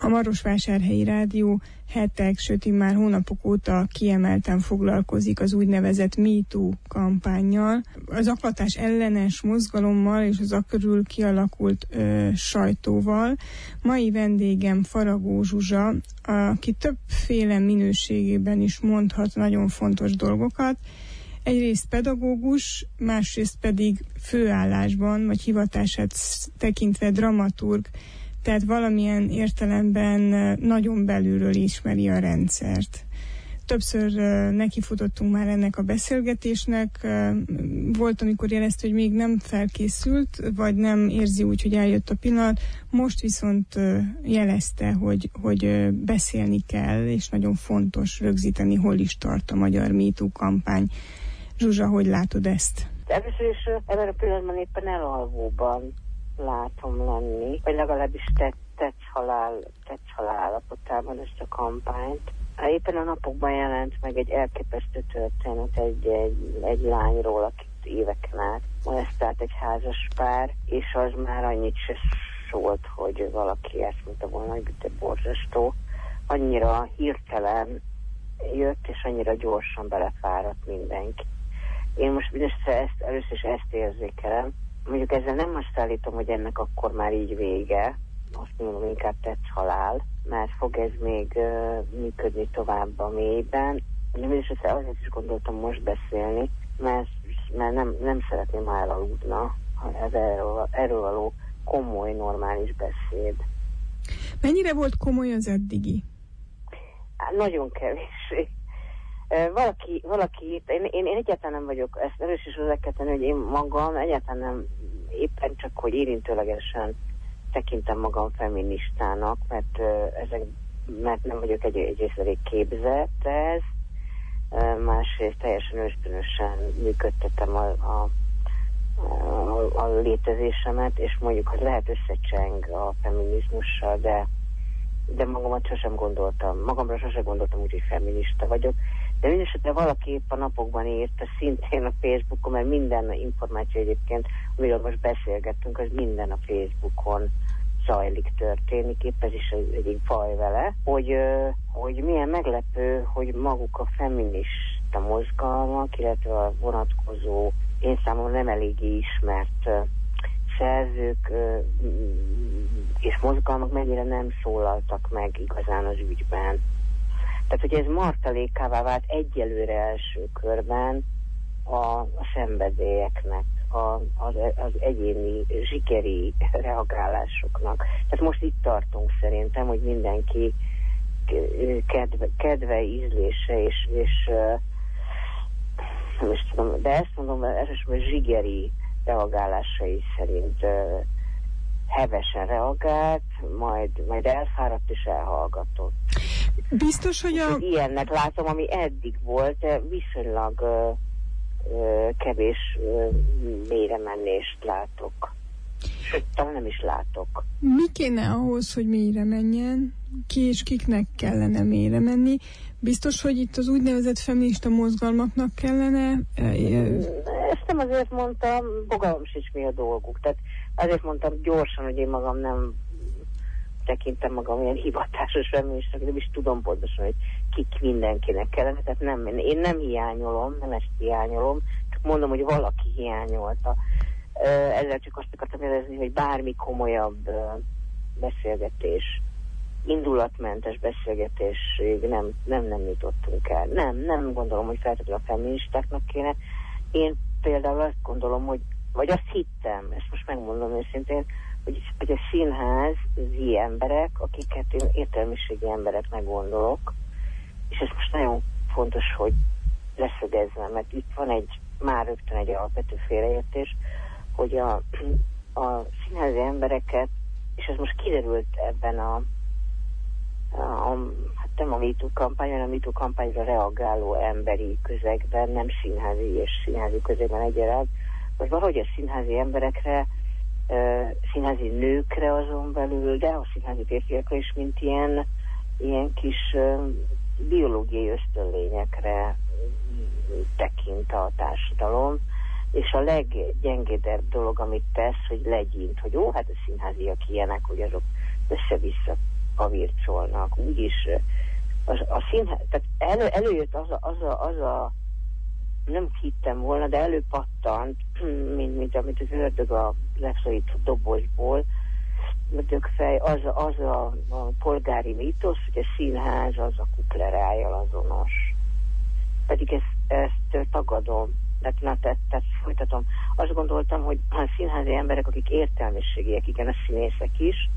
A Marosvásárhelyi Rádió hetek, sőt immár hónapok óta kiemelten foglalkozik az úgynevezett MeToo kampánnyal, az zaklatás ellenes mozgalommal és az akörül kialakult sajtóval. Mai vendégem Faragó Zsuzsa, aki többféle minőségében is mondhat nagyon fontos dolgokat. Egyrészt pedagógus, másrészt pedig főállásban, vagy hivatását tekintve dramaturg, tehát valamilyen értelemben nagyon belülről ismeri a rendszert. Többször nekifutottunk már ennek a beszélgetésnek. Volt, amikor jelezte, hogy még nem felkészült, vagy nem érzi úgy, hogy eljött a pillanat. Most viszont jelezte, hogy beszélni kell, és nagyon fontos rögzíteni, hol is tart a magyar MeToo kampány. Zsuzsa, hogy látod ezt? Először is ebben a pillanatban éppen elalvóban látom lenni, vagy legalábbis tetsz halál állapotában ezt a kampányt. Éppen a napokban jelent meg egy elképesztő történet egy lányról, akit éveken át molesztált egy házas pár, és az már annyit se szólt, hogy valaki ezt mondta volna, hogy te borzasztó. Annyira hirtelen jött, és annyira gyorsan belefáradt mindenki. Én most először is ezt érzékelem. Mondjuk ezzel nem azt állítom, hogy ennek akkor már így vége, azt mondom, inkább tetsz halál, mert fog ez még működni tovább a mélyben. És azért is gondoltam most beszélni, mert nem szeretném, ha elaludna erről való komoly, normális beszéd. Mennyire volt komoly az eddigi? Nagyon kevés. Valaki én egyáltalán nem vagyok, ezt először is hozzá kell tenni, hogy én magam egyáltalán nem, éppen csak, hogy érintőlegesen tekintem magam feministának, mert nem vagyok egyrészt elég képzett ez, másrészt teljesen ösztönösen működtetem a létezésemet, és mondjuk, hogy lehet összecseng a feminizmussal, de magamra sosem gondoltam úgy, hogy feminista vagyok. De mindesetre valaki épp a napokban írta szintén a Facebookon, mert minden információ egyébként, amiről most beszélgettünk, az minden a Facebookon zajlik, történik, épp ez is egyik baj vele, hogy milyen meglepő, hogy maguk a feminista mozgalmak, illetve a vonatkozó, én számomra nem eléggé ismert szerzők és mozgalmak mennyire nem szólaltak meg igazán az ügyben. Tehát, hogy ez martalékává vált egyelőre első körben a szenvedélyeknek, az egyéni zsikeri reagálásoknak. Tehát most itt tartunk szerintem, hogy mindenki kedve ízlése és nem is tudom, de ezt mondom, elsősorban zsigeri reagálásai szerint hevesen reagált, majd elfáradt és elhallgatott. Biztos, hogy ilyennek látom, ami eddig volt, viszonylag kevés mélyremenést látok. Sőt, talán nem is látok. Mi kéne ahhoz, hogy mélyre menjen? Ki és kiknek kellene mélyre menni? Biztos, hogy itt az úgynevezett feminista mozgalmaknak kellene? Ezt nem azért mondtam, fogalmam sincs mi a dolguk. Tehát azért mondtam gyorsan, hogy én magam nem tekintem magam ilyen hivatásos feministának, de is tudom pontosan, hogy kik mindenkinek kellene. Tehát én nem hiányolom, nem ezt hiányolom, csak mondom, hogy valaki hiányolta. Ezzel csak azt akartam jelezni, hogy bármi komolyabb beszélgetés, indulatmentes beszélgetésig nem jutottunk el. Nem gondolom, hogy feltétlenül a feministáknak kéne. Én például azt gondolom, vagy azt hittem, ezt most megmondom őszintén, hogy a színházi emberek, akiket én értelmiségi embereknek gondolok, és ez most nagyon fontos, hogy leszögezzem, mert itt van már rögtön egy alapvető félreértés, hogy a színházi embereket, és ez most kiderült ebben nem a MeToo kampány, hanem a MeToo kampányra reagáló emberi közegben, nem színházi és színházi közegben egyaránt, hogy valahogy a színházi emberekre, színházi nőkre azon belül, de a színházi férfiakra is, mint ilyen kis biológiai ösztönlényekre tekint a társadalom, és a leggyengédebb dolog, amit tesz, hogy legyint, hogy hát a színháziak ilyenek, hogy azok össze-vissza kavircolnak, úgyis a színház, tehát előjött az a nem hittem volna, de előpattant, mint amit az ördög a leszorító dobozból, dögfej, az a polgári mítosz, hogy a színház az a kuklerájjal azonos. Pedig ezt tagadom. Tehát folytatom. Azt gondoltam, hogy a színházi emberek, akik értelmiségiek, igen, a színészek is,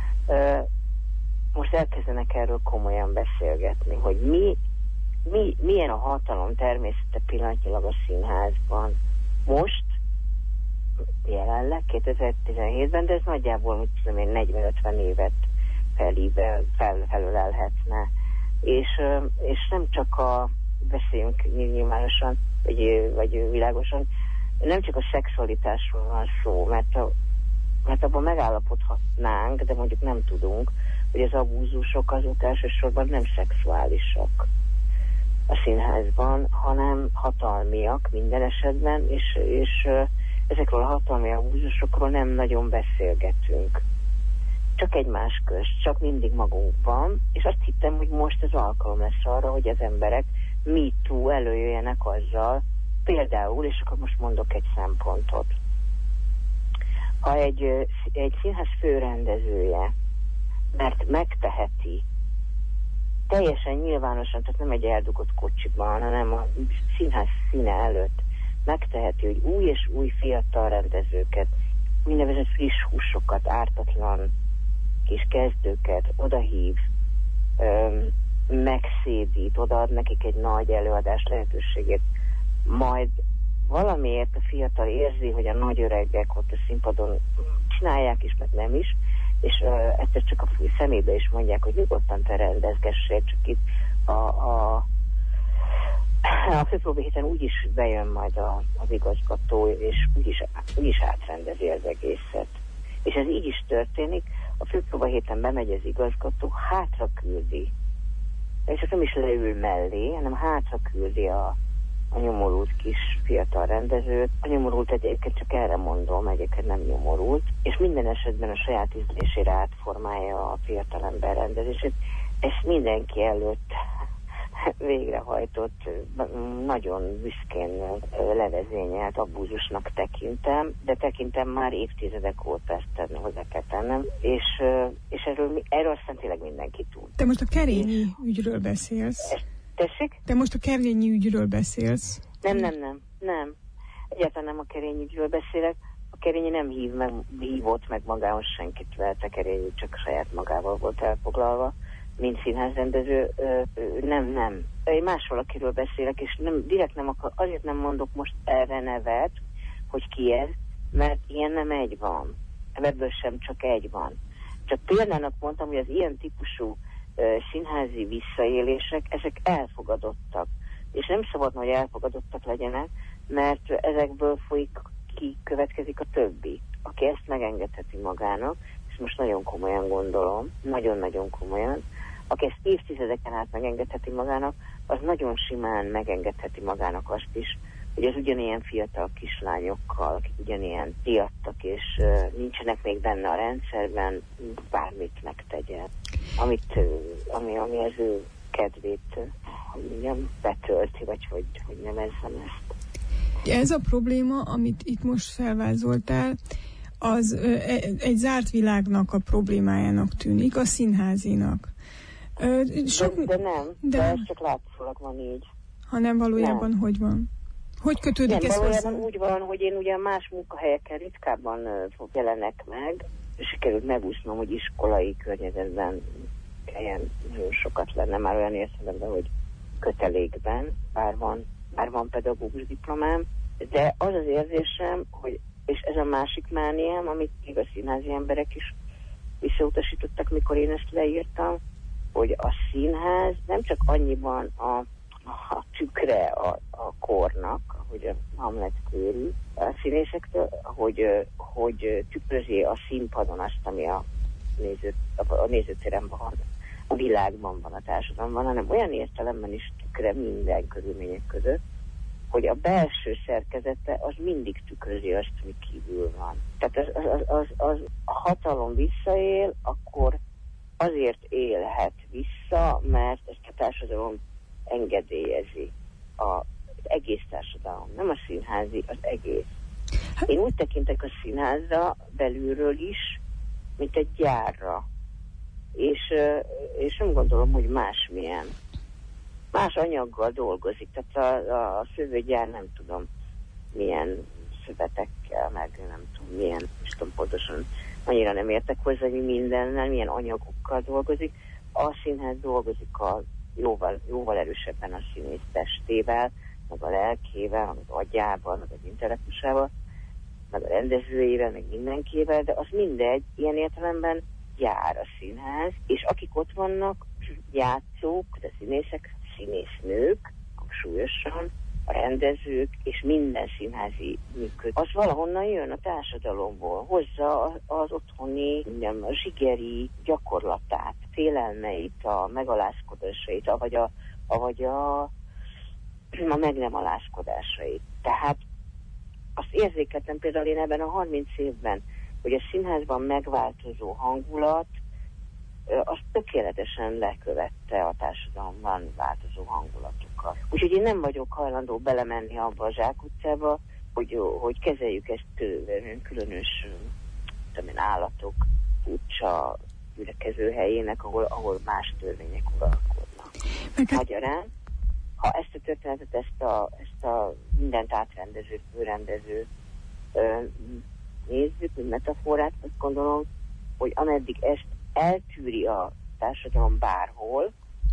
most elkezdenek erről komolyan beszélgetni, hogy milyen a hatalom természete pillanatnyilag a színházban. Most, jelenleg, 2017-ben, de ez nagyjából, hogy tudom én, 40-50 évet felölelhetne. És nem csak beszéljünk nyilvánosan, vagy világosan, nem csak a szexualitásról van szó, mert abban megállapodhatnánk, de mondjuk nem tudunk, hogy az abúzusok azok elsősorban nem szexuálisak a színházban, hanem hatalmiak minden esetben, és ezekről a hatalmi abúzusokról nem nagyon beszélgetünk. Csak egymás közt, csak mindig magunkban, és azt hittem, hogy most az alkalom lesz arra, hogy az emberek MeToo előjöjjenek azzal, például, és akkor most mondok egy szempontot. Ha egy színház főrendezője, mert megteheti, teljesen nyilvánosan, tehát nem egy eldugott kocsiban, hanem a színház színe előtt megteheti, hogy új és új fiatal rendezőket, úgynevezett friss húsokat, ártatlan kis kezdőket odahív, megszédít, odaad nekik egy nagy előadás lehetőségét, majd valamiért a fiatal érzi, hogy a nagy öregek ott a színpadon csinálják is, meg nem is, és egyszer csak a szemébe is mondják, hogy nyugodtan te rendezgessék, csak itt a főpróba héten úgyis bejön majd az igazgató, és úgyis átrendezi az egészet. És ez így is történik, a főpróba héten bemegy az igazgató, hátra küldi, és nem is leül mellé, hanem hátra küldi a nyomorult kis fiatal rendezőt. A nyomorult egyébként csak erre mondom, egyébként nem nyomorult, és minden esetben a saját ízlésére átformálja a fiatalember rendezését. Ezt mindenki előtt végrehajtott, nagyon büszkén levezényelt abúzusnak tekintem, de tekintem már évtizedek óta, ezt hozzá kell tennem, és erről aztán tényleg mindenki tud. Te most a Kerényi ügyről beszélsz. Tessék? Te most a Kerényi ügyről beszélsz. Nem. Egyáltalán nem a Kerényi ügyről beszélek. A Kerényi nem hívott meg magához senkit, mert a Kerényi csak saját magával volt elfoglalva, mint színházrendező. Nem. Én más valakiről beszélek, és direkt nem azért nem mondok most erre nevet, hogy ki ez, mert ilyen nem egy van. Ebből sem csak egy van. Csak példának mondtam, hogy az ilyen típusú színházi visszaélések, ezek elfogadottak. És nem szabadna, hogy elfogadottak legyenek, mert ezekből következik a többi, aki ezt megengedheti magának, és most nagyon komolyan gondolom, nagyon-nagyon komolyan, aki ezt évtizedeken át megengedheti magának, az nagyon simán megengedheti magának azt is, hogy az ugyanilyen fiatal kislányokkal, akik ugyanilyen diadtak, és nincsenek még benne a rendszerben, bármit megtegyen, ami az ő kedvét betölti, vagy hogy nevezzem ezt. Ez a probléma, amit itt most felvázoltál, az egy zárt világnak a problémájának tűnik, a színházinak. De nem, de ez csak látszólag van így. Hanem valójában nem. Hogy van? Hogy kötődik ez hozzá? Valójában úgy van, hogy én ugye más munkahelyeken ritkábban jelenek meg, és sikerült megúsznom, hogy iskolai környezetben kelljen nagyon sokat lenne, már olyan értelemben, hogy kötelékben, bár van pedagógus diplomám, de az az érzésem, hogy, és ez a másik mániám, amit még a színházi emberek is visszautasítottak, mikor én ezt leírtam, hogy a színház nem csak annyiban a tükre a kornak, ahogy a Hamlet kéri a színészektől, hogy tükrözi a színpadon azt, ami a nézőtéren van, a világban van, a társadalomban, hanem olyan értelemben is tükre minden körülmények között, hogy a belső szerkezete az mindig tükrözi azt, ami kívül van. Tehát az a hatalom visszaél, akkor azért élhet vissza, mert ezt a társadalom engedélyezi. Az egész társadalom, nem a színházi, az egész. Én úgy tekintek a színházra belülről is, mint egy gyárra. És nem gondolom, hogy másmilyen. Más anyaggal dolgozik. Tehát a szövőgyár nem tudom milyen szövetekkel, meg nem tudom milyen, és tudom pontosan, annyira nem értek hozzá, hogy mindennel, milyen anyagokkal dolgozik. A színház dolgozik jóval erősebben a színész testével, meg a lelkével, meg az agyával, meg az intellektusával, meg a rendezőjével, meg mindenkivel, de az mindegy, ilyen értelemben jár a színház, és akik ott vannak, játszók, de színészek, színésznők, hangsúlyosan, a rendezők, és minden színházi működő. Az valahonnan jön a társadalomból, hozza az otthoni, a zsigeri gyakorlatát, félelmeit, a megalázkodásait, avagy a meg nem alázkodásait. Tehát azt érzékeltem például én ebben a 30 évben, hogy a színházban megváltozó hangulat, az tökéletesen lekövette a társadalomban változó hangulatokat. Úgyhogy én nem vagyok hajlandó belemenni abba a zsákutcába, hogy kezeljük ezt különös állatok furcsa ürekező helyének, ahol más törvények uralkodnak. Magyarán, ha ezt a történetet, ezt a mindent átrendező, főrendező nézzük, mint metaforát, azt gondolom, hogy ameddig ezt eltűri a társadalom bárhol,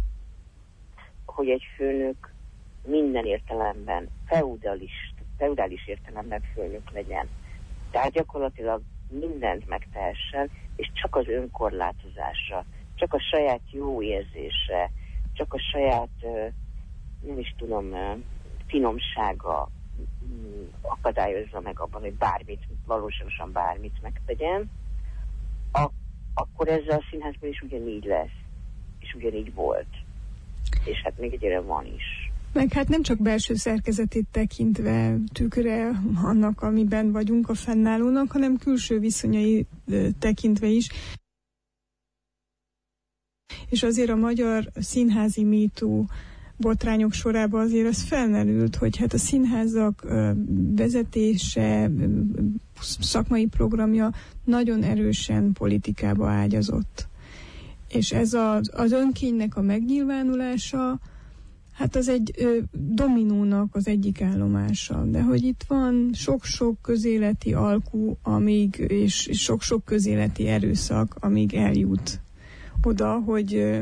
hogy egy főnök minden értelemben, feudális értelemben főnök legyen. Tehát gyakorlatilag mindent megtehessen, és csak az önkorlátozásra, csak a saját jó érzésre, csak a saját, nem is tudom, finomsága akadályozza meg abban, hogy valóságosan bármit megtegyen, akkor ezzel a színházban is ugyanígy lesz, és ugyanígy volt. És hát még egyre van is. Meg hát nem csak belső szerkezetét tekintve tükre annak, amiben vagyunk a fennállónak, hanem külső viszonyai tekintve is. És azért a magyar színházi MeToo botrányok sorában azért az felmerült, hogy hát a színházak vezetése, szakmai programja nagyon erősen politikába ágyazott. És ez az önkénynek a megnyilvánulása, hát az egy dominónak az egyik állomása. De hogy itt van sok-sok közéleti alkú, és sok-sok közéleti erőszak, amíg eljut oda, hogy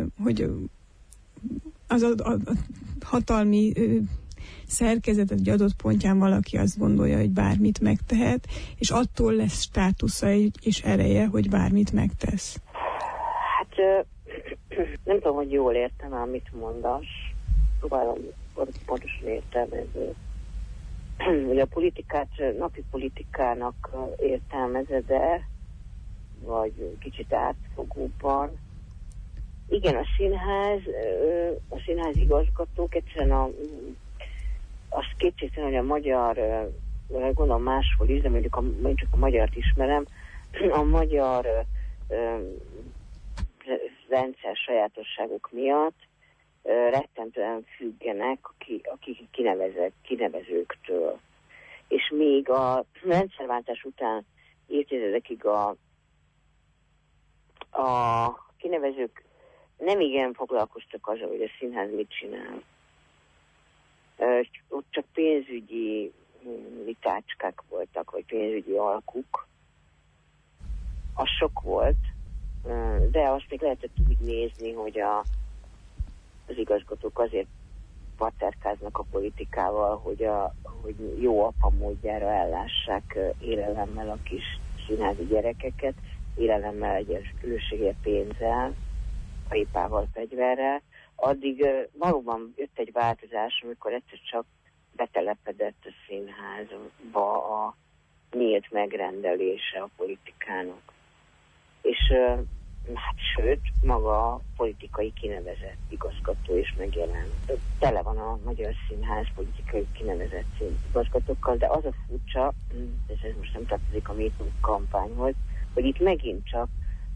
az a hatalmi szerkezet egy adott pontján valaki azt gondolja, hogy bármit megtehet, és attól lesz státusza és ereje, hogy bármit megtesz. Hát nem tudom, hogy jól értem, amit mondasz. Próbálom pontosan értelmezni. Hogy a politikát napi politikának értelmezed-e, vagy kicsit átfogóban. Igen, a színház igazgatók egyszerűen azt kétségtelen, hogy a magyar, gondolom máshol is, de mondjuk csak a magyart ismerem, a magyar rendszer sajátosságok miatt rettentően függenek a kinevezőktől. És még a rendszerváltás után évtizedekig a kinevezők nem igen foglalkoztak azzal, hogy a színház mit csinál. Ott csak pénzügyi vitácskák voltak, vagy pénzügyi alkuk. Az sok volt, de azt még lehetett úgy nézni, hogy az igazgatók azért paterkáznak a politikával, hogy jó apa módjára ellássák élelemmel a kis színházi gyerekeket, élelemmel egy különbségért pénzzel, ipával, fegyverrel. Addig valóban jött egy változás, amikor egyszer csak betelepedett a színházba a nyílt megrendelése a politikának. És hát sőt, maga a politikai kinevezett igazgató is megjelent. Tele van a magyar színház politikai kinevezett igazgatókkal, de az a furcsa, ez most nem tartozik a MeToo kampányhoz, hogy itt megint csak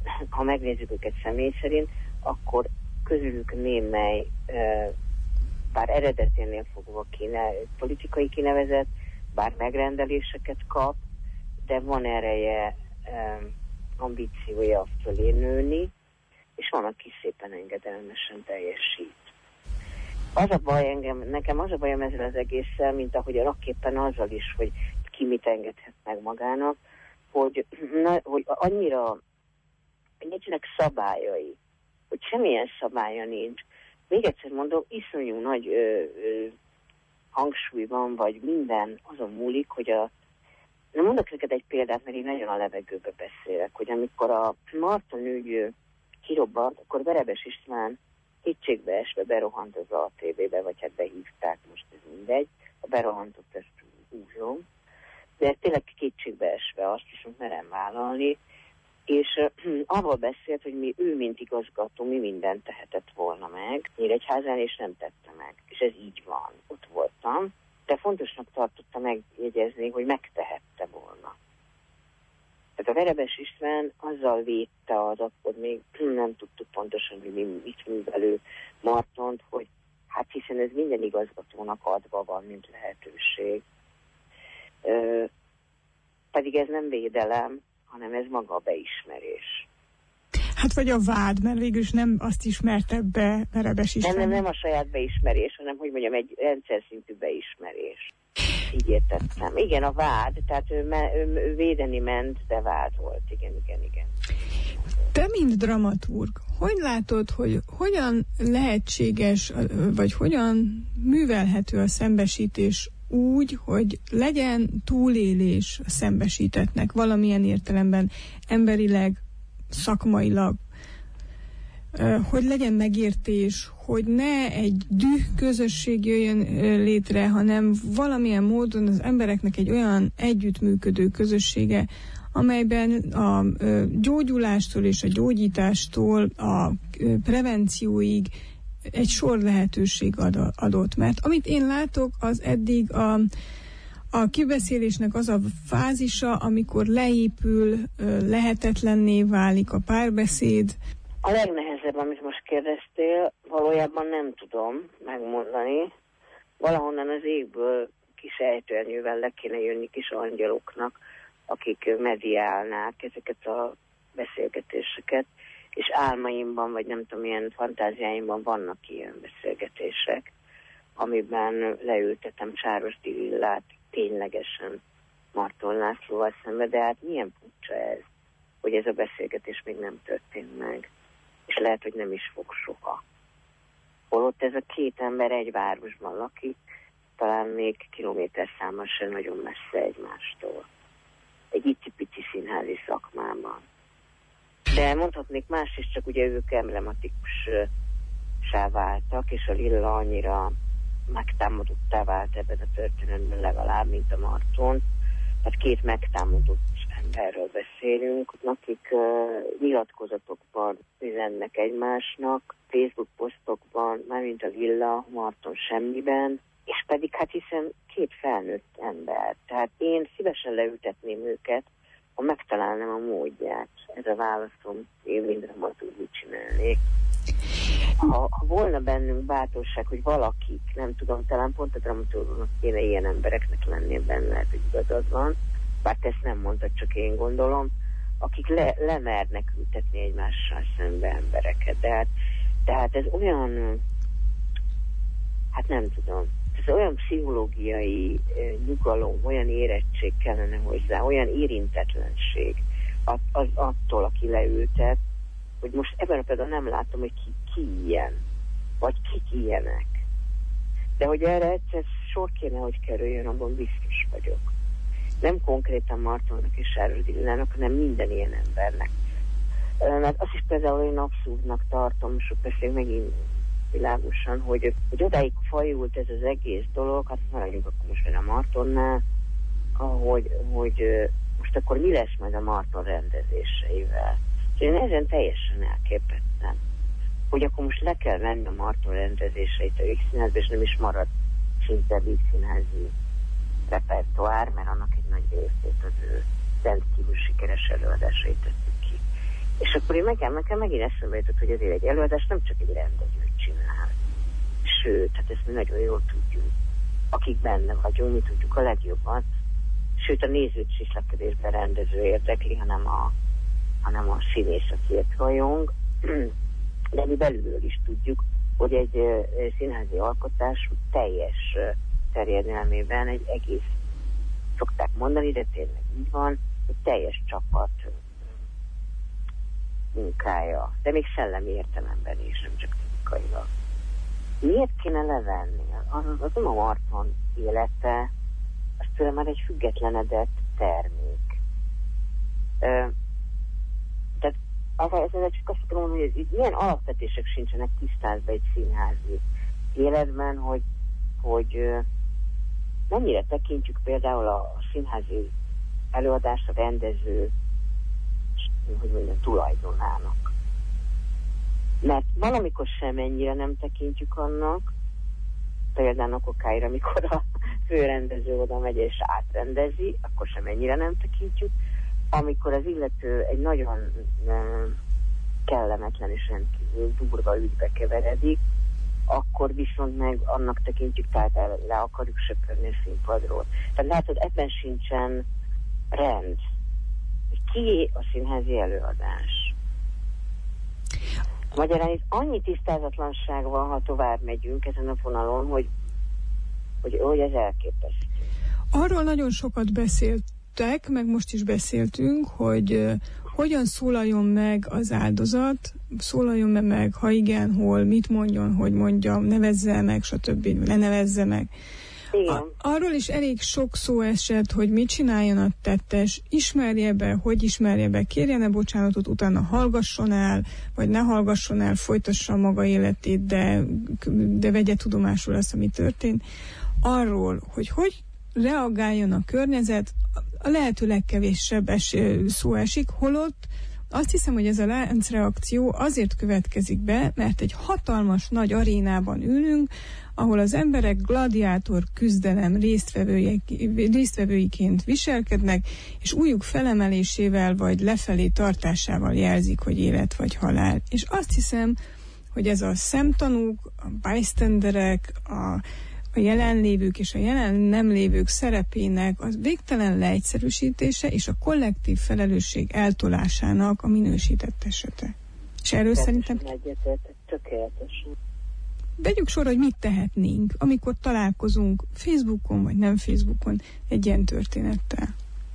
ha megnézzük őket személy szerint, akkor közülük némely, bár eredeténél fogva politikai kinevezett, bár megrendeléseket kap, de van ereje, ambíciója fölé nőni, és van, aki szépen engedelmesen teljesít. Az a baj nekem az a bajom ezzel az egésszel, mint ahogy rakképpen azzal is, hogy ki mit engedhet meg magának, hogy annyira nincsenek szabályai, hogy semmilyen szabálya nincs. Még egyszer mondom, iszonyú nagy hangsúly van, vagy minden azon múlik, hogy nem mondok neked egy példát, mert én nagyon a levegőbe beszélek, hogy amikor a Marton ügy kirobbant, akkor Verebes István kétségbeesve berohant az ATV-be, vagy hát behívták, most ez mindegy, a berohantott ezt húzom, de tényleg kétségbeesve azt viszont merem vállalni, és arról beszélt, hogy ő, mint igazgató, mi mindent tehetett volna meg Nyíregyházán, és nem tette meg. És ez így van. Ott voltam, de fontosnak tartotta megjegyezni, hogy megtehette volna. Tehát a Verebes István azzal védte az akkor még nem tudtuk pontosan, hogy mit művelő Martont, hogy hát hiszen ez minden igazgatónak adva van, mint lehetőség. Pedig ez nem védelem, hanem ez maga a beismerés. Hát vagy a vád, mert végülis nem azt ismerte be Verebes István. Nem a saját beismerés, hanem, hogy mondjam, egy rendszer szintű beismerés. Így értettem. Igen, a vád, tehát ő védeni ment, de vád volt. Igen. Te, mint dramaturg, hogy látod, hogy hogyan lehetséges, vagy hogyan művelhető a szembesítés úgy, hogy legyen túlélés a szembesítettnek valamilyen értelemben, emberileg, szakmailag, hogy legyen megértés, hogy ne egy düh közösség jöjjön létre, hanem valamilyen módon az embereknek egy olyan együttműködő közössége, amelyben a gyógyulástól és a gyógyítástól a prevencióig egy sor lehetőség adott. Mert amit én látok, az eddig a kibeszélésnek az a fázisa, amikor leépül, lehetetlenné válik a párbeszéd. A legnehezebb, amit most kérdeztél, valójában nem tudom megmondani. Valahonnan az égből kis ejtőernyővel le kéne jönni kis angyaloknak, akik mediálnák ezeket a beszélgetéseket, és álmaimban, vagy nem tudom, milyen fantáziáimban vannak ilyen beszélgetések, amiben leültetem Csáros Divillát ténylegesen Marton Lászlóval szembe, de hát milyen furcsa ez, hogy ez a beszélgetés még nem történt meg, és lehet, hogy nem is fog soha. Holott ez a két ember egy városban lakik, talán még kilométerszámmal sem nagyon messze egymástól. Egy icipici színházi szakmában. De mondhatnék más is, csak ugye ők emblematikussá váltak, és a Lilla annyira megtámadottá vált ebben a történetben legalább, mint a Marton. Tehát két megtámadott emberről beszélünk, akik nyilatkozatokban üzennek egymásnak, Facebook posztokban, mármint a Lilla, Marton semmiben, és pedig hát hiszen két felnőtt ember. Tehát én szívesen leültetném őket, ha megtalálnám a módját. Ez a válaszom, én mind dramaturg mit csinálnék. Ha volna bennünk bátorság, hogy valakik, nem tudom, talán pont a dramaturgnak kéne ilyen embereknek lenni benne, lehet, hogy igazad van, bár te ezt nem mondtad, csak én gondolom, akik lemernek ültetni egymással szembe embereket. Tehát ez olyan, hát nem tudom, ez olyan pszichológiai nyugalom, olyan érettség kellene hozzá, olyan érintetlenség attól, aki leültet, hogy most ebben a például nem látom, hogy ki ilyen, vagy kik ilyenek. De hogy erre egyszer sor kéne, hogy kerüljön, abban biztos vagyok. Nem konkrétan Martonnak és Sáros Dillának, hanem minden ilyen embernek. Mert azt is például én abszurdnak tartom, és beszélünk megint világosan, hogy odáig fajult ez az egész dolog, hát maradjunk akkor most a Martonnál, hogy most akkor mi lesz majd a Marton rendezéseivel. Én ezen teljesen elképettem, hogy akkor most le kell venni a Marton rendezéseit a Vígszínházba, és nem is marad szinte vígszínházi repertoár, mert annak egy nagy részét az ő rendkívül sikeres előadásait tettük ki. És akkor én nekem megint eszembe jutott, hogy azért egy előadás nem csak egy rendezőt csinál. Sőt, hát ezt mi nagyon jól tudjuk. Akik benne vagyunk, mi tudjuk a legjobban. Sőt, a nézőt is lekedésben rendező érdekli, hanem a színész, akiért rajong. De mi belülről is tudjuk, hogy egy színházi alkotás teljes terjedelmében egy egész, szokták mondani, de tényleg így van, egy teljes csapat munkája, de még szellemi értelemben is, nem csak technikailag. Miért kéne levenni? Az nem a Marton élete, az tőle már egy függetlenedett termék. Tehát ezzel csak azt tudom mondani, hogy milyen alapvetések sincsenek tisztázva egy színházi életben, hogy mennyire tekintjük például a színházi előadást a rendező, hogy mondjam, tulajdonának. Mert valamikor semennyire nem tekintjük annak, például okáira, amikor a főrendező oda megy és átrendezi, akkor semennyire nem tekintjük. Amikor az illető egy nagyon kellemetlen és rendkívül durva ügybe keveredik, akkor viszont meg annak tekintjük, tehát le akarjuk söpörni a színpadról. Tehát látod, ebben sincsen rend. Ki a színházi előadás? Magyarán itt annyi tisztázatlanság van, ha tovább megyünk ezen a vonalon, hogy ez elképesztő. Arról nagyon sokat beszéltek, meg most is beszéltünk, hogy hogyan szólaljon meg az áldozat, szólaljon meg, ha igen, hol, mit mondjon, hogy mondjam, nevezze meg, stb. Lenevezze meg. Arról is elég sok szó esett, hogy mit csináljon a tettes, ismerje be, hogy ismerje be, kérjen-e bocsánatot, utána hallgasson el, vagy ne hallgasson el, folytassa a maga életét, de vegye tudomásul azt, ami történt. Arról, hogy reagáljon a környezet, a lehető legkevésebb szó esik, holott azt hiszem, hogy ez a láncreakció azért következik be, mert egy hatalmas nagy arénában ülünk, ahol az emberek gladiátor küzdelem résztvevőiként viselkednek, és ujjuk felemelésével vagy lefelé tartásával jelzik, hogy élet vagy halál. És azt hiszem, hogy ez a szemtanúk, a bystanderek, a jelenlévők és a jelen nem lévők szerepének az végtelen leegyszerűsítése és a kollektív felelősség eltolásának a minősített esete. És erről szerintem... Tökéletesen. Vegyük sorra, hogy mit tehetnénk, amikor találkozunk Facebookon vagy nem Facebookon egy ilyen történettel.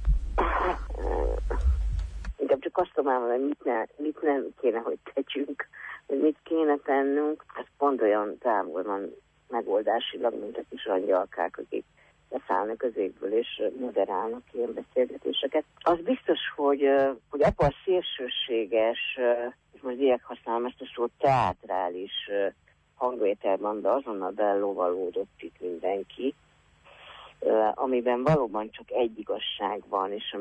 Inkább csak azt tudom elmondani, hogy mit nem kéne, hogy tegyünk, hogy mit kéne tennünk, ez pont olyan távol van megoldásilag, mint a kis angyalkák, akik leszállnak az égből és moderálnak ilyen beszélgetéseket. Az biztos, hogy abban a szélsőséges, és most direkt használom ezt a szót, teátrális hangvételben, de azonnal bellovalódott itt mindenki, amiben valóban csak egy igazság van, és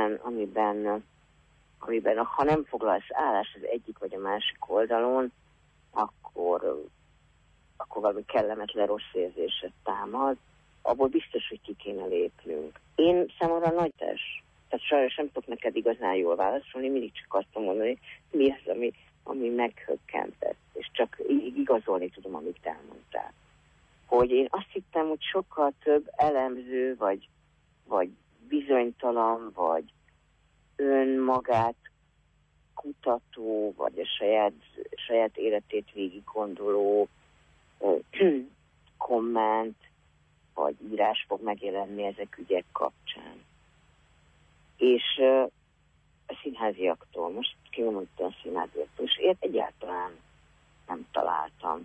amiben ha nem foglalsz állást az egyik vagy a másik oldalon, akkor valami kellemetlen rossz érzéset támad, abból biztos, hogy ki kéne lépnünk. Én számomra nagy test, tehát sajnos nem tudok neked igazán jól válaszolni, mindig csak azt mondani, hogy mi az, ami meghökkentett, és csak igazolni tudom, amit elmondtál. Hogy én azt hittem, hogy sokkal több elemző, vagy bizonytalan, vagy önmagát kutató, vagy a saját életét végig gondoló komment, vagy írás fog megjelenni ezek ügyek kapcsán. És a színháziaktól, most kimondtam a színháziaktól, és egyáltalán nem találtam.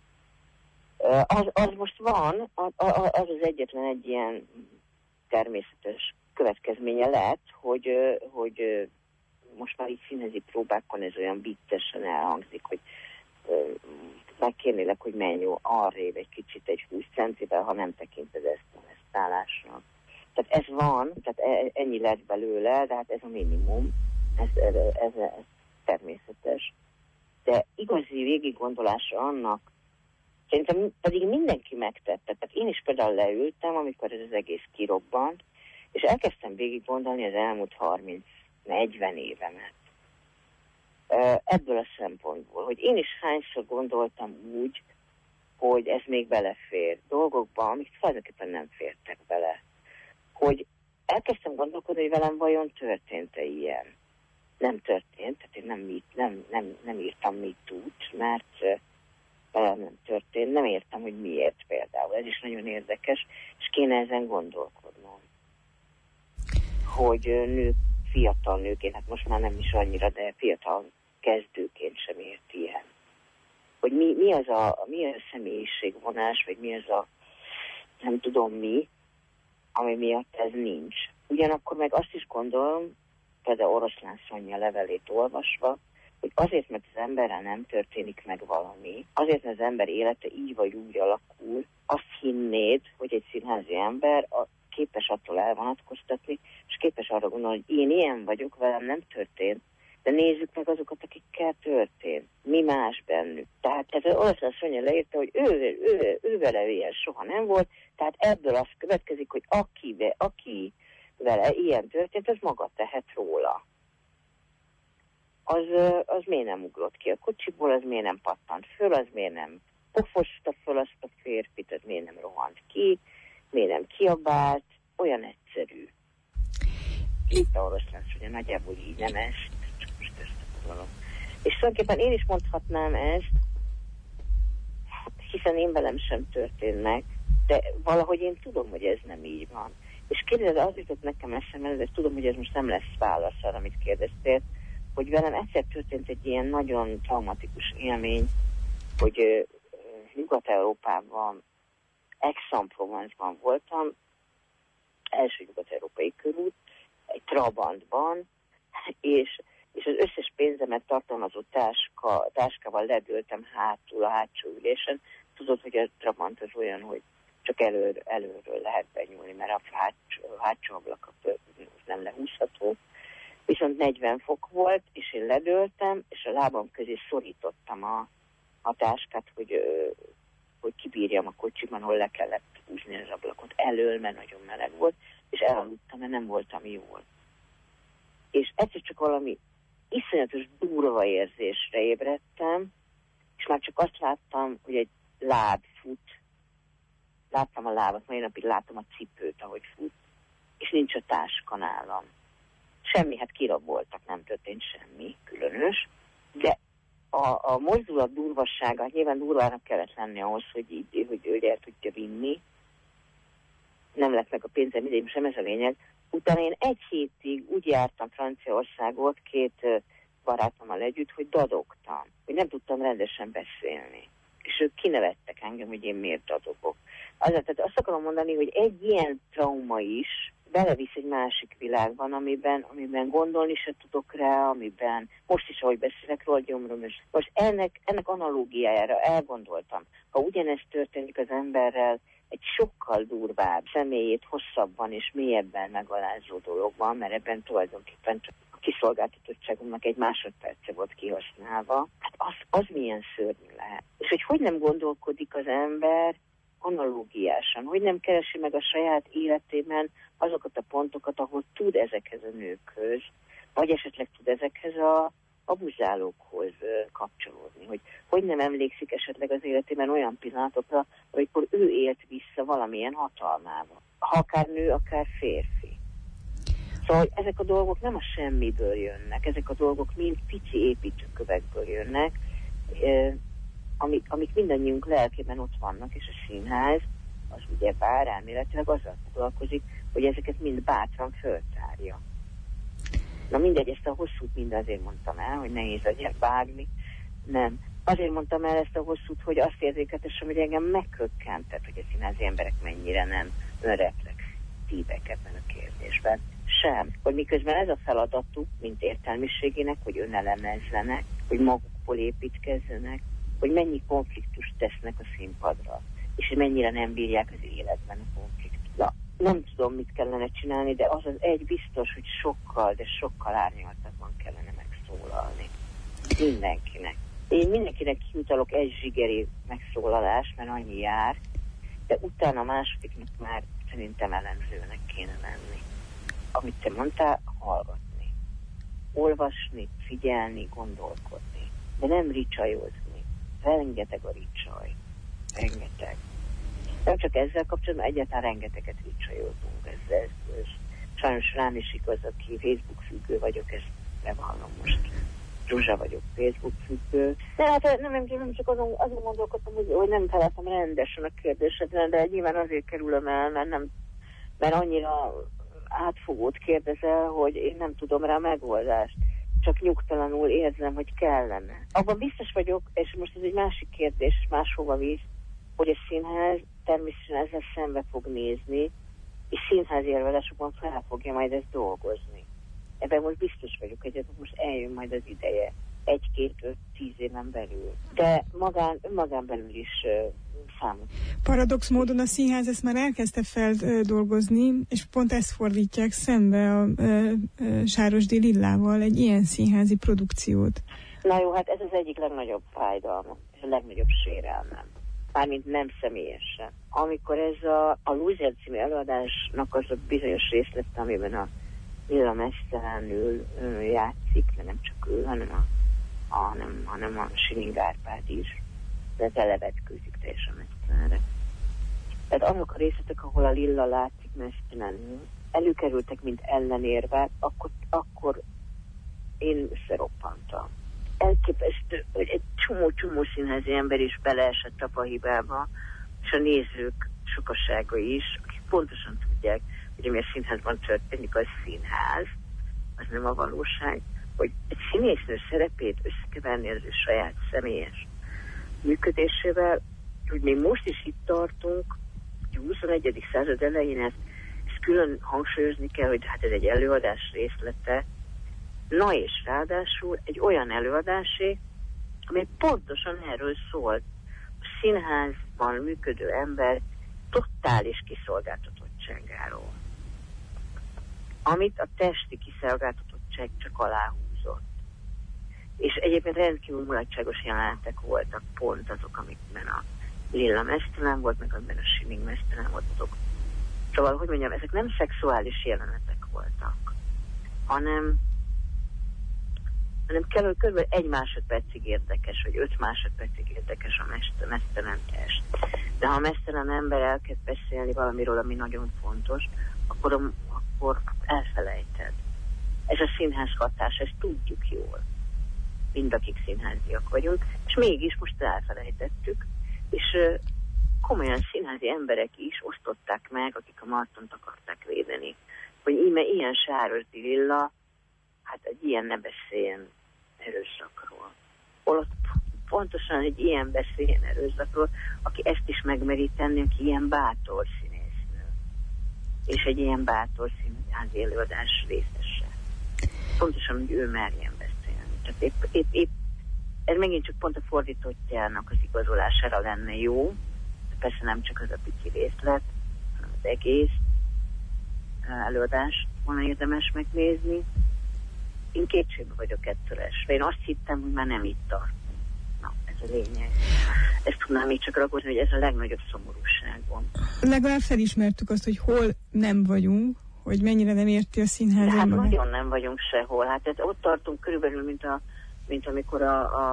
Az most van, az egyetlen egy ilyen természetes következménye lett, hogy most már így színházi próbákon ez olyan viccesen elhangzik, hogy megkérnélek, hogy menj arrébb egy kicsit egy 20 centivel, ha nem tekinted ezt állásra. Tehát ez van, tehát ennyi lett belőle, de hát ez a minimum, ez természetes. De igazi végiggondolása annak, szerintem pedig mindenki megtette. Tehát én is például leültem, amikor ez az egész kirobbant, és elkezdtem végig gondolni az elmúlt 30-40 évemet. Ebből a szempontból, hogy én is hányszor gondoltam úgy, hogy ez még belefér dolgokba, amik tulajdonképpen nem fértek bele. Hogy elkezdtem gondolkodni, hogy velem vajon történt-e ilyen. Nem történt, tehát én nem írtam MeToo-t, mert velem nem történt. Nem értem, hogy miért például. Ez is nagyon érdekes, és kéne ezen gondolkodnom. Hogy nők, fiatal nőként, hát most már nem is annyira, de fiatal kezdőként sem ért ilyen. Hogy mi az a személyiségvonás, vagy mi az a nem tudom mi, ami miatt ez nincs. Ugyanakkor meg azt is gondolom, például Oroszlán Szonya levelét olvasva, hogy azért, mert az emberrel nem történik meg valami, azért, mert az ember élete így vagy úgy alakul, azt hinnéd, hogy egy színházi ember képes attól elvonatkoztatni, és képes arra gondolni, hogy én ilyen vagyok, velem nem történt, de nézzük meg azokat, akikkel történt. Mi más bennük. Tehát ez Oroszlán Szonya leírta, hogy ő vele ilyen soha nem volt, tehát ebből az következik, hogy aki vele ilyen történt, az maga tehet róla. Az miért nem ugrott ki a kocsiból, az miért nem pattant föl, az miért nem pofosta föl azt a férfit, az miért nem rohant ki, miért nem kiabált, olyan egyszerű. Itt a Oroszlán Szonya nagyjából így nem ezt, csak most összefoglalom. És tulajdonképpen én is mondhatnám ezt, hiszen én velem sem történt meg, de valahogy én tudom, hogy ez nem így van. És kérdezed, az jutott nekem eszembe, de tudom, hogy ez most nem lesz válasz arra, amit kérdeztél, hogy velem egyszer történt egy ilyen nagyon traumatikus élmény, hogy Nyugat-Európában, Aix-en-Provence-ban voltam, első nyugat-európai körút, egy Trabantban, és az összes pénzemet tartalmazó táskával ledőltem hátul a hátsó ülésen. Tudod, hogy a Trabant az olyan, hogy csak előről lehet benyúlni, mert a hátsó ablak nem lehúzható. Viszont 40 fok volt, és én ledőltem, és a lábam közé szorítottam a táskát, hogy kibírjam a kocsiban, ahol le kellett húzni az ablakot elől, mert nagyon meleg volt, és elaludtam, mert nem voltam jól. És egyszer csak valami iszonyatos durva érzésre ébredtem, és már csak azt láttam, hogy egy láb fut. Láttam a lábat, mai napig látom a cipőt, ahogy fut, és nincs a táska nálam. Semmi, hát kiraboltak, nem történt semmi különös, de a mozdulat durvassága, nyilván durvának kellett lenni ahhoz, hogy el tudja vinni. Nem lett meg a pénzem idején, sem ez a lényeg. Utána én egy hétig úgy jártam Franciaországot 2 barátommal együtt, hogy dadogtam, hogy nem tudtam rendesen beszélni. És ők kinevettek engem, hogy én miért dadogok. Tehát azt akarom mondani, hogy egy ilyen trauma is belevisz egy másik világban, amiben gondolni se tudok rá, amiben most is, ahogy beszélek róla, gyomrom, és most ennek analógiájára elgondoltam. Ha ugyanezt történik az emberrel, egy sokkal durvább, személyét hosszabban és mélyebben megalázó dologban, mert ebben tulajdonképpen csak a kiszolgáltatottságomnak egy másodperce volt kihasználva, hát az milyen szörnyű lehet. És hogy nem gondolkodik az ember analógiásan, hogy nem keresi meg a saját életében azokat a pontokat, ahol tud ezekhez a nőkhöz, vagy esetleg tud ezekhez a abuzálókhoz kapcsolódni, hogy nem emlékszik esetleg az életében olyan pillanatokra, amikor ő élt vissza valamilyen hatalmába. Ha akár nő, akár férfi. Szóval ezek a dolgok nem a semmiből jönnek, ezek a dolgok mind pici építőkövekből jönnek, amik mindannyiunk lelkében ott vannak, és a színház az ugye bár elméletileg azzal foglalkozik, hogy ezeket mind bátran föltárja. Na mindegy, ezt a hosszút mind azért mondtam el, hogy nehéz legyen vágni. Nem. Azért mondtam el ezt a hosszút, hogy azt érzékeltessem, hogy engem meghökkentett, hogy a színházi emberek mennyire nem önreflektívek ebben a kérdésben. Sem. Hogy miközben ez a feladatuk, mint értelmiségének, hogy önelemezzenek, hogy magukból építkezzenek, hogy mennyi konfliktust tesznek a színpadra, és mennyire nem bírják az életben a konfliktust. Na, nem tudom, mit kellene csinálni, de az egy biztos, hogy sokkal, de sokkal árnyaltabban kellene megszólalni. Mindenkinek. Én mindenkinek kiutalok egy zsigeri megszólalás, mert annyi jár, de utána a másodiknak már szerintem elemzőnek kéne lenni. Amit te mondtál, hallgatni. olvasni, figyelni, gondolkodni, de nem ricsajozni. Rengeteg a ricsaj. Rengeteg. Nem csak ezzel kapcsolatban, egyáltalán rengeteget ricsajozunk. Ez sajnos rám is igaz, aki Facebook függő vagyok, ezt bevallom most. Zsuzsa vagyok, Facebook függő. De hát nem csak azon gondolkodtam, hogy nem találtam rendesen a kérdésedre, de nyilván azért kerülöm el, mert annyira átfogót kérdezel, hogy én nem tudom rá megoldást. Csak nyugtalanul érzem, hogy kellene. Abban biztos vagyok, és most ez egy másik kérdés, máshova visz, hogy a színház természetesen ezzel szembe fog nézni, és színházi előadásokban fel fogja majd ezt dolgozni. Ebben most biztos vagyok, hogy most eljön majd az ideje. 1-2-5-10 éven belül. De magán belül is számít. Paradox módon a színház ezt már elkezdte feldolgozni, és pont ezt fordítják szembe a Sárosdi Lillával, egy ilyen színházi produkciót. Na jó, hát ez az egyik legnagyobb fájdalma, és a legnagyobb sérelmem. Mármint nem személyesen. Amikor ez a Lúzer című előadásnak az a bizonyos részlet, amiben a Lilla mesztelenül játszik, de nem csak ő, hanem a Siling Árpád is, de televetkőzik teljesen mesztelenre. Tehát azok a részletek, ahol a Lilla látszik mesztelenül, előkerültek, mint ellenérvek, akkor én összeroppantam. Elképesztő, hogy egy csomó színházi ember is beleesett a hibába, és a nézők sokasága is, akik pontosan tudják, hogy ami a színházban történik, az színház, az nem a valóság, hogy egy színésznő szerepét összekeverni az ő saját személyes működésével, hogy még most is itt tartunk, hogy a 21. század elején ezt külön hangsúlyozni kell, hogy hát ez egy előadás részlete, na és ráadásul egy olyan előadásé, amely pontosan erről szólt. A színházban működő ember totális kiszolgáltatottságáról, amit a testi kiszolgáltatottság csak aláhúzott. És egyébként rendkívül mulatságos jelenetek voltak, pont azok, amikben a Lilla mesztelen volt, meg amiben a Siling mesztelen volt azok. Szóval, hogy mondjam, ezek nem szexuális jelenetek voltak, hanem kell, hogy kb. 1 másodpercig érdekes, vagy 5 másodpercig érdekes a mesztelen test. De ha a mesztelen ember elkezd beszélni valamiről, ami nagyon fontos, akkor elfelejted. Ez a színház hatás, ezt tudjuk jól. Mind akik színháziak vagyunk, és mégis most elfelejtettük, és komolyan színházi emberek is osztották meg, akik a Martont akarták védeni, hogy ilyen Sárosdi Lilla, hát egy ilyen ne beszéljen erőszakról. Holott pontosan egy ilyen beszéljen erőszakról, aki ezt is megmeri tenni, aki ilyen bátor színésznő. És egy ilyen bátor színházi előadás részese. Pontosan, hogy ő merjen beszélni. Tehát épp ez megint csak pont a fordítottjának az igazolására lenne jó. Persze nem csak az a pici részlet, hanem az egész előadást volna érdemes megnézni. Én kétségbe vagyok ettől esve. Én azt hittem, hogy már nem itt tartunk. Na, ez a lényeg. Ezt tudnám még csak ragozni, hogy ez a legnagyobb szomorúságom. Legalább felismertük azt, hogy hol nem vagyunk, hogy mennyire nem érti a színház. Hát nagyon nem vagyunk sehol. Hát ott tartunk körülbelül, mint amikor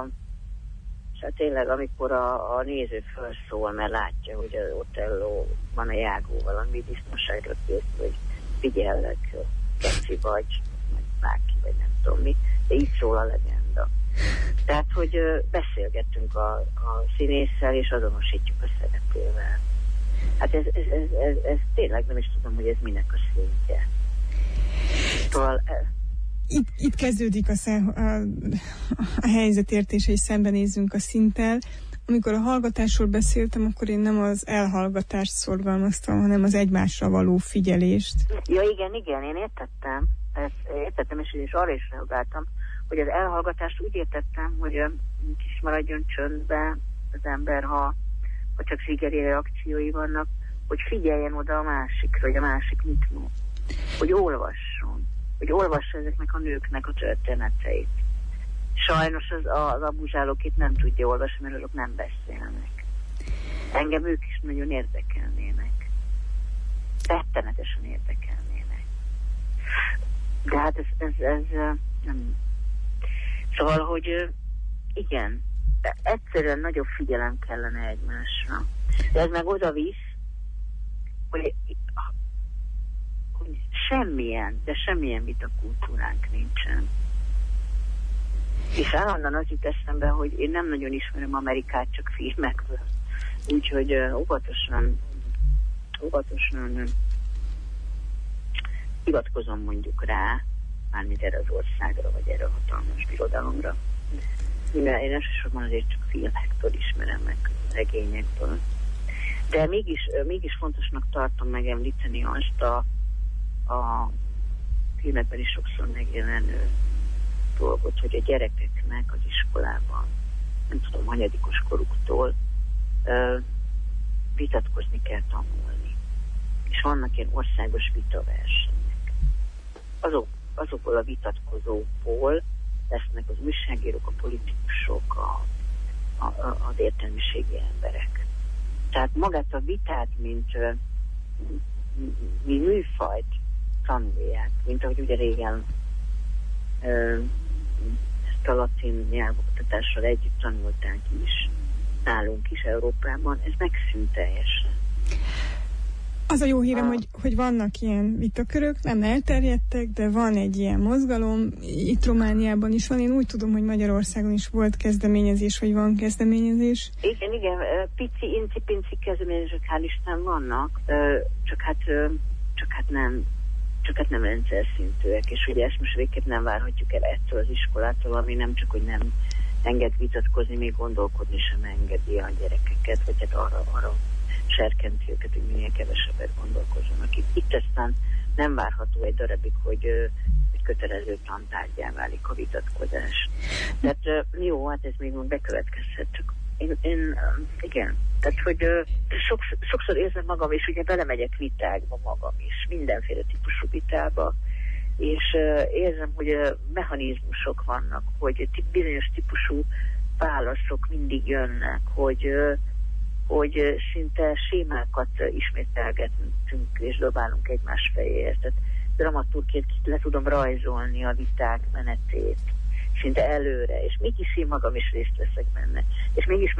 hát tényleg, amikor a néző felszól, mert látja, hogy az Otello van a jágóval, ami biztonságra kész, hogy figyellek, keci vagy bárki, vagy nem tudom mi, de így szól a legenda. Tehát, hogy beszélgettünk a színésszel, és azonosítjuk a szereplővel. Hát ez tényleg nem is tudom, hogy ez minek a szintje. Szóval... Itt kezdődik a helyzetértés, és szembenézzünk a szinttel. Amikor a hallgatásról beszéltem, akkor én nem az elhallgatást szorgalmaztam, hanem az egymásra való figyelést. Ja, igen, én értettem. Értettem, és arra is reagáltam, hogy az elhallgatást úgy értettem, hogy kis maradjon csöndbe az ember, ha csak figyeli reakciói vannak, hogy figyeljen oda a másikra, hogy a másik mit mond. Hogy olvasson. Hogy olvassa ezeknek a nőknek a történeteit. Sajnos az abuzsálók itt nem tudja olvasni, mert azok nem beszélnek. Engem ők is nagyon érdekelnének. Rettenetesen érdekelnének. De hát ez nem. Szóval, hogy igen, egyszerűen nagyobb figyelem kellene egymásra. De ez meg oda visz, hogy semmilyen vitakultúránk nincsen. És állandóan az jut eszembe, hogy én nem nagyon ismerem Amerikát, csak filmekből. Úgyhogy óvatosan hivatkozom mondjuk rá, mármint erre az országra, vagy erre a hatalmas birodalomra. Én elsősorban azért csak filmektől ismerem meg, regényekből. De mégis fontosnak tartom megemlíteni azt a filmekben is sokszor megjelenő dolgot, hogy a gyerekeknek az iskolában, nem tudom, hanyadikos koruktól vitatkozni kell tanulni. És vannak ilyen országos vitaversenyek. Azokból a vitatkozókból lesznek az újságírók, a politikusok, az értelmiségi emberek. Tehát magát a vitát, mint műfajt tanulják, mint ahogy ugye régen ezt a latin nyelvoktatással együtt tanulták is, nálunk is Európában, ez megszűnt teljesen. Az a jó hírem, hogy vannak ilyen vitakörök, nem elterjedtek, de van egy ilyen mozgalom, itt Romániában is van, én úgy tudom, hogy Magyarországon is volt kezdeményezés, vagy van kezdeményezés. Igen, pici, inci-pinci kezdeményezések hál' Isten vannak, csak hát nem rendszer szintűek, és ugye ezt most végképp nem várhatjuk el ettől az iskolától, ami nem csak, hogy nem enged vitatkozni, még gondolkodni sem engedi a gyerekeket, vagy hát arra serkenti őket, hogy minél kevesebbet gondolkozzanak. Itt aztán nem várható egy darabig, hogy kötelező tantárgyá válik a vitatkozás. Tehát jó, hát ez még bekövetkezhet, csak én igen, tehát hogy sokszor érzem magam, és ugye belemegyek vitákba magam is, mindenféle típusú vitába, és érzem, hogy mechanizmusok vannak, hogy bizonyos típusú válaszok mindig jönnek, hogy szinte sémákat ismételgetünk és dobálunk egymás fejéért. Tehát dramaturgként le tudom rajzolni a viták menetét szinte előre, és mégis én magam is részt veszek benne. És mégis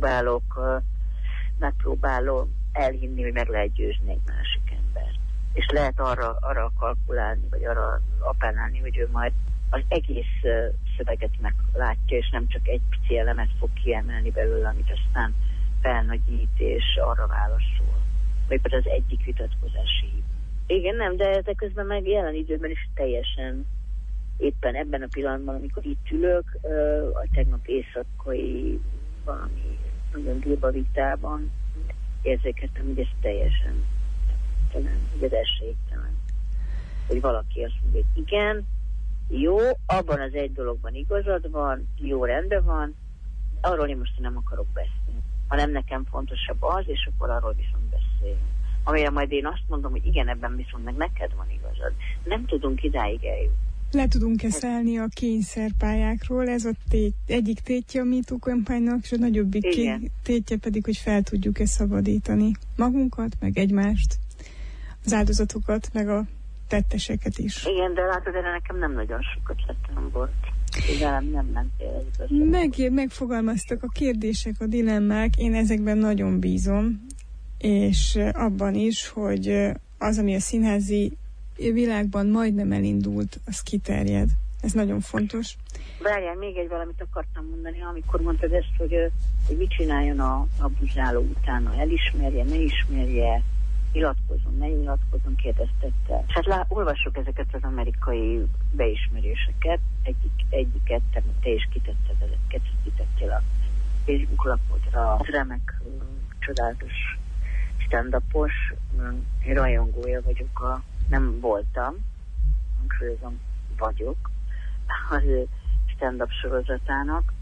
megpróbálom elhinni, hogy meg lehet győzni egy másik embert. És lehet arra kalkulálni, vagy arra appellálni, hogy ő majd az egész szöveget meglátja, és nem csak egy pici elemet fog kiemelni belőle, amit aztán felnagyít, és arra válaszol. Vagy például az egyik vitatkozási hív. Igen, nem, de közben meg jelen időben is teljesen éppen ebben a pillanatban, amikor itt ülök, a tegnap éjszakai valami nagyon durva vitában érzékeltem, hogy ez teljesen talán, hogy ez esélytelen. Hogy valaki azt mondja, hogy igen, jó, abban az egy dologban igazad van, jó, rendben van, arról én most nem akarok beszélni. Hanem nekem fontosabb az, és akkor arról viszont beszélünk. Amire majd én azt mondom, hogy igen, ebben viszont meg neked van igazad. Nem tudunk idáig eljutni. Le tudunk-e szállni a kényszerpályákról? Ez a egyik tétje a MeToo kampánynak, és a nagyobbik tétje pedig, hogy fel tudjuk-e szabadítani magunkat, meg egymást, az áldozatokat, meg a tetteseket is. Igen, de látod, erre nekem nem nagyon sokat lettem volt. Velem nem mentél ez megfogalmaztak a kérdések, a dilemmák, én ezekben nagyon bízom, és abban is, hogy az, ami a színházi világban majdnem elindult, az kiterjed. Ez nagyon fontos. Várjál, még egy valamit akartam mondani, amikor mondtad ezt, hogy mit csináljon a abuzáló utána, elismerje, ne ismerje, nyilatkozom, ne nyilatkozom, kérdeztette. Hát olvassuk ezeket az amerikai beismeréseket, egyiket te is kitettél a Facebook lapodra. Az remek, csodálatos stand-upos, én rajongója vagyok, nem voltam, hangsúlyozom, vagyok, az stand-up sorozatának.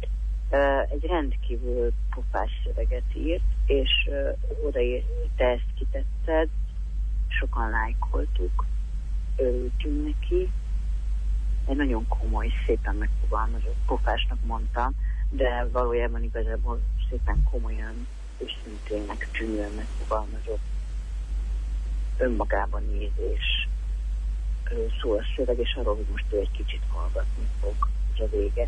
Egy rendkívül pofás szöveget írt, és te ezt kitetted, sokan lájkoltuk, örültünk neki. Egy nagyon komoly, szépen megfogalmazott, pofásnak mondtam, de valójában igazából szépen komolyan, őszintének tűnően megfogalmazott önmagában nézés szól a szöveg, és arról, hogy most ő egy kicsit hallgatni fog, ez a vége.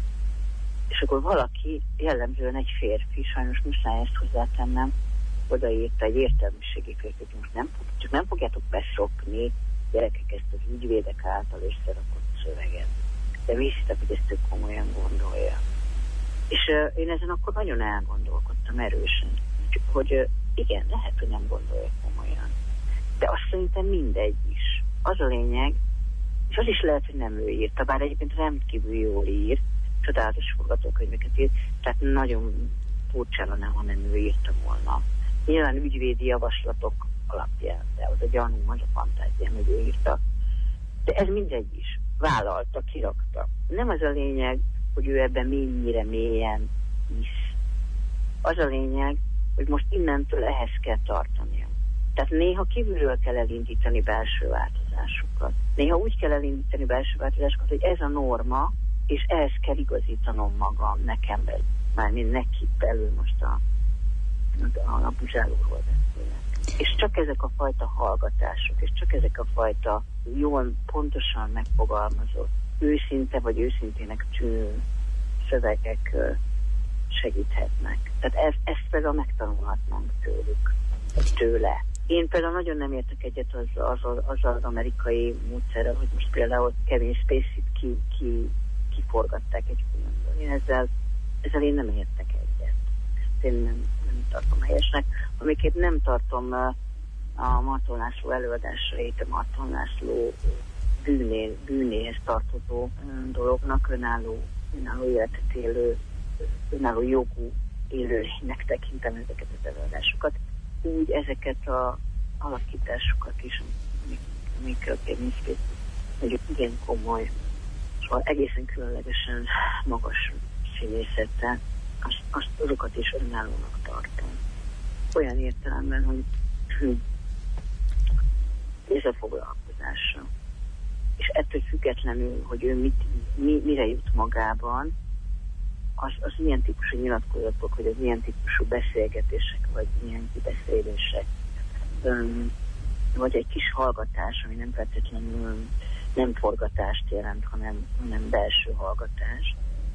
És akkor valaki, jellemzően egy férfi, sajnos muszáj ezt hozzátennem, odaírta egy értelmiségi férfi, hogy most nem fogjátok beszokni, gyerekek, ezt az ügyvédek által összerakott szöveget. De mi hisztek, hogy ezt tök komolyan gondolja. És én ezen akkor nagyon elgondolkodtam erősen, hogy igen, lehet, hogy nem gondolja komolyan. De azt szerintem mindegy is. Az a lényeg, és az is lehet, hogy nem ő írta, bár egyébként rendkívül jól ír, csodálatos forgatókönyveket ír, tehát nagyon furcsa lenne, ha nem ő írta volna. Nyilván ügyvédi javaslatok alapján, de az a gyanúm, az a fantáziám, hogy ő írta. De ez mindegy is. Vállalta, kirakta. Nem az a lényeg, hogy ő ebben mennyire mélyen hisz. Az a lényeg, hogy most innentől ehhez kell tartania. Tehát néha kívülről kell elindítani belső változásokat. Néha úgy kell elindítani belső változásokat, hogy ez a norma, és ehhez kell igazítanom magam nekem belül. Mármint neki belül most a buzsálóról beszélek. És csak ezek a fajta hallgatások, és csak ezek a fajta jól, pontosan megfogalmazott, őszinte vagy őszintének tűnő szövegek segíthetnek. Tehát ezt például megtanulhatnánk tőle. Én például nagyon nem értek egyet az amerikai módszerrel, hogy most például Kevin Spacey-t kiforgatták egy filmből. Én ezzel én nem értek egyet. Ezt én nem tartom helyesnek. Amiket nem tartom a Marton László előadásait, a Marton László bűnéhez tartozó dolognak, önálló életet élő, önálló jogú élőlénynek tekintem ezeket az előadásokat. Úgy ezeket az alakításokat is, amikkel Kevin Spacey mondjuk igen komoly, szóval egészen különlegesen magas színészettel, azokat is önállónak tartom. Olyan értelemben, hogy ez a foglalkozása. És ettől függetlenül, hogy ő mire jut magában, az ilyen típusú nyilatkozatok, vagy az ilyen típusú beszélgetések, vagy ilyen kibeszélések, vagy egy kis hallgatás, ami nem feltétlenül nem forgatást jelent, hanem belső hallgatás,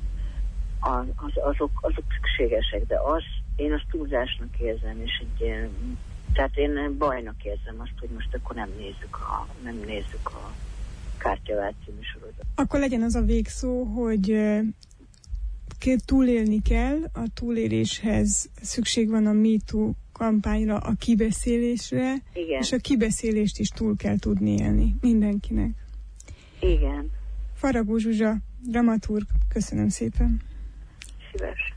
azok szükségesek, de én azt túlzásnak érzem, és tehát én bajnak érzem azt, hogy most akkor nem nézzük a Kártyavált című sorozatot. Akkor legyen az a végszó, hogy túlélni kell, a túléléshez szükség van a MeToo kampányra, a kibeszélésre, igen. És a kibeszélést is túl kell tudni élni mindenkinek. Igen. Faragó Zsuzsa, dramaturg, köszönöm szépen. Szíves.